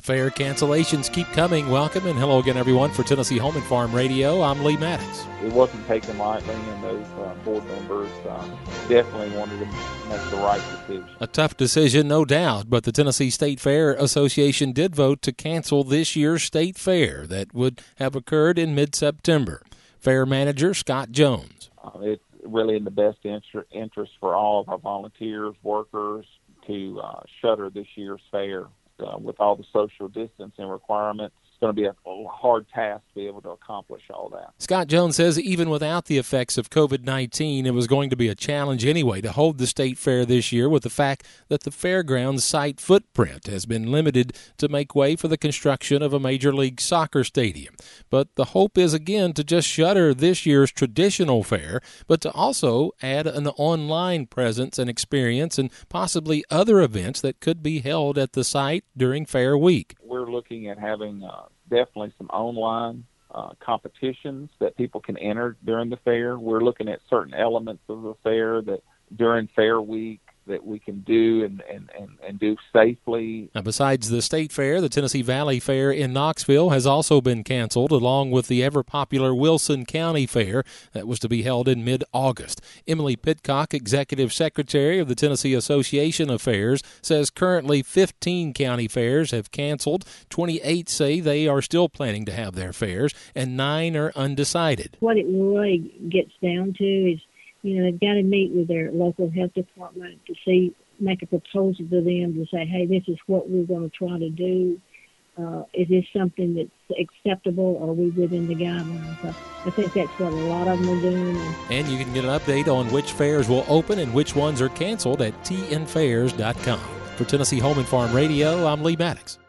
The fair cancellations keep coming. Welcome and hello again, everyone, for Tennessee Home and Farm Radio. I'm Lee Maddox. It wasn't taken lightly, and those board members definitely wanted to make the right decision. A tough decision, no doubt, but the Tennessee State Fair Association did vote to cancel this year's state fair that would have occurred in mid-September. Fair manager Scott Jones. It's really in the best interest for all of our volunteers, workers, to shutter this year's fair. With all the social distancing requirements, it's going to be a hard task to be able to accomplish all that. Scott Jones says even without the effects of COVID-19, it was going to be a challenge anyway to hold the state fair this year, with the fact that the fairgrounds site footprint has been limited to make way for the construction of a Major League Soccer stadium. But the hope is, again, to just shutter this year's traditional fair, but to also add an online presence and experience and possibly other events that could be held at the site during Fair Week. We're looking at having definitely some online competitions that people can enter during the fair. We're looking at certain elements of the fair that during Fair Week that we can do and do safely. Now, besides the State Fair, the Tennessee Valley Fair in Knoxville has also been canceled, along with the ever-popular Wilson County Fair that was to be held in mid-August. Emily Pitcock, Executive Secretary of the Tennessee Association of Fairs, says currently 15 county fairs have canceled. 28 say they are still planning to have their fairs, and 9 are undecided. What it really gets down to is, they've got to meet with their local health department to make a proposal to them to say, hey, this is what we're going to try to do. Is this something that's acceptable, or are we within the guidelines? I think that's what a lot of them are doing. And you can get an update on which fairs will open and which ones are canceled at tnfairs.com. For Tennessee Home and Farm Radio, I'm Lee Maddox.